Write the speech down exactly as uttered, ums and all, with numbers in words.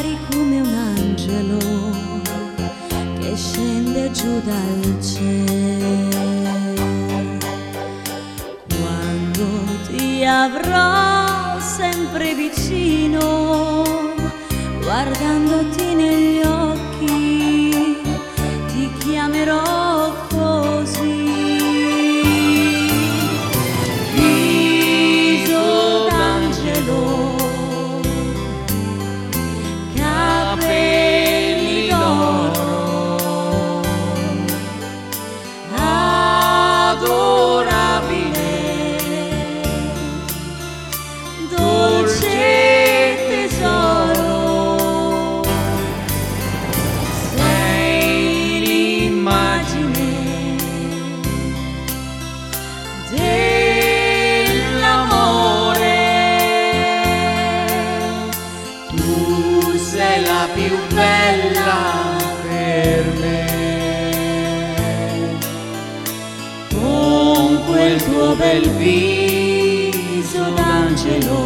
Sei come un angelo che scende giù dal cielo. Quando ti avrò sempre vicino, guardandoti negli occhi, ti chiamerò così. Viso d'angelo, capelli d'oro, adorabile, dolce tesoro, sei l'immagine dell'amore. Tu sei la più bella per me, con quel tuo bel viso d'angelo